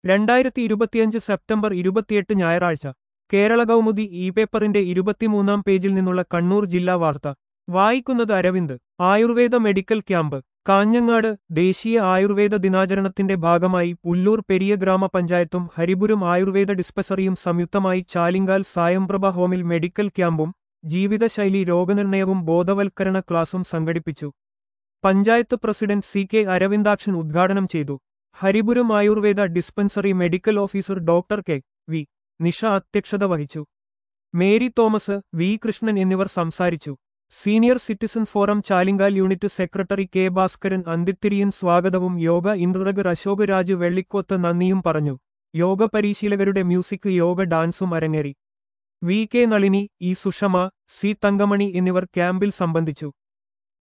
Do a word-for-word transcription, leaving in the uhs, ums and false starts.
രണ്ടായിരത്തി ഇരുപത്തിയഞ്ച് സെപ്റ്റംബർ ഇരുപത്തിയെട്ട് ഞായറാഴ്ച കേരള കൗമുദി ഇ പേപ്പറിന്റെ ഇരുപത്തിമൂന്നാം പേജിൽ നിന്നുള്ള കണ്ണൂർ ജില്ലാ വാർത്ത വായിക്കുന്നത് അരവിന്ദ്. Ayurveda medical camp Kanhangad. ദേശീയ ആയുർവേദ ദിനാചരണത്തിന്റെ ഭാഗമായി പുല്ലൂർ പെരിയ ഗ്രാമപഞ്ചായത്തും ഹരിപുരം ആയുർവേദ ഡിസ്പെൻസറിയും സംയുക്തമായി ചാലിങ്കാൽ സായംപ്രഭ ഹോമിൽ മെഡിക്കൽ ക്യാമ്പും ജീവിതശൈലി രോഗനിർണയവും ബോധവൽക്കരണ ക്ലാസും സംഘടിപ്പിച്ചു. Panchayat president C K Aravindakshan ഉദ്ഘാടനം ചെയ്തു. Haripuram Ayurveda dispensary medical officer doctor K V Nisha അധ്യക്ഷത വഹിച്ചു. മേരി തോമസ്, വി കൃഷ്ണൻ എന്നിവർ സംസാരിച്ചു. Senior citizen forum Chalingal unit secretary K Bhaskaran Anthithiriyan സ്വാഗതവും യോഗ ഇൻട്രഗർ അശോക് രാജ് വെള്ളിക്കോത്ത് നന്ദിയും പറഞ്ഞു. യോഗ പരിശീലകരുടെ മ്യൂസിക് യോഗ ഡാൻസും അരങ്ങേറി. V K Nalini, E Sushama, C Thankamani എന്നിവർ ക്യാമ്പിൽ സംബന്ധിച്ചു.